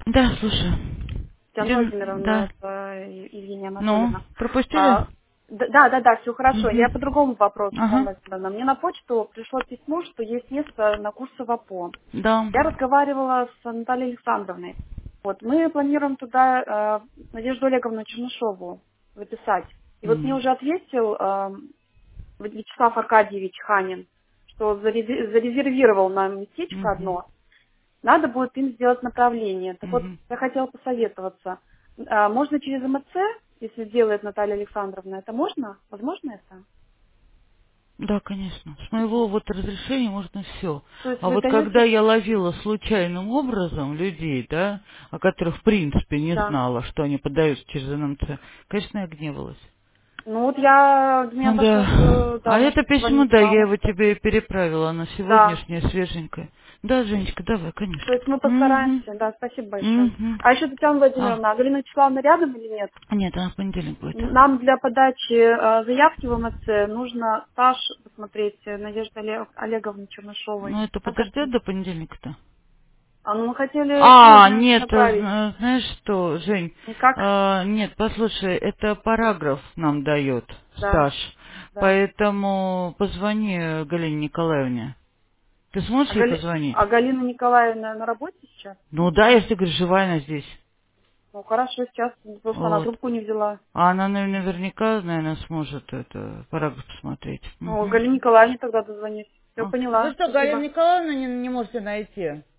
Да, слушай. Татьяна Владимировна, Да. это Евгения Ну, Анатольевна. пропустили? А, да, все хорошо. Я по Угу. другому вопросу, Татьяна Ага. Владимировна. Мне на почту пришло письмо, что есть место на курсы в АПО. Да. Я разговаривала с Натальей Александровной. Вот, мы планируем туда Надежду Олеговну Чернышову записать. И вот мне М. уже ответил Вячеслав Аркадьевич Ханин, что зарезервировал нам местечко Мгм. одно. Надо будет им сделать направление. Так вот, Мгм. я хотела посоветоваться. Можно через МЦ, если делает Наталья Александровна, это можно? Возможно это? Да, конечно. С моего вот разрешения можно все. То есть А вы вот когда даете... я ловила случайным образом людей, да, о которых в принципе не Да. знала, что они подаются через НМЦ, конечно, я гневалась. Ну вот я... До меня дошло, Да. что... А Да, это может письмо, позвонить да, я вам его еще. тебе переправила на Да. сегодняшнее, свеженькое. Да, Женечка, давай, То конечно. есть мы Угу. постараемся. Да, спасибо большое. Угу. А еще, Татьяна А, Владимировна, а Галина Вячеславовна рядом или нет? нет, она в понедельник будет. Нам для подачи заявки в МЦ нужно стаж посмотреть Надежды Олеговны Чернышовой. Ну, это Как это? подождет до понедельника-то? Ну мы хотели А, сегодня нет, направить. знаешь что, Жень, Никак? нет, послушай, это параграф нам дает Да, стаж, да. поэтому позвони Галине Николаевне. Ты сможешь ей позвонить? А Галина Николаевна на работе сейчас? Ну да, если, говоришь, живая она здесь. Ну хорошо, сейчас просто она Вот. трубку не взяла. А она наверняка, наверное, сможет это параграф посмотреть. Ну, Мгм. Галине Николаевне тогда дозвонить. Все Вы поняла. что, Галину Спасибо. Николаевну не можете найти?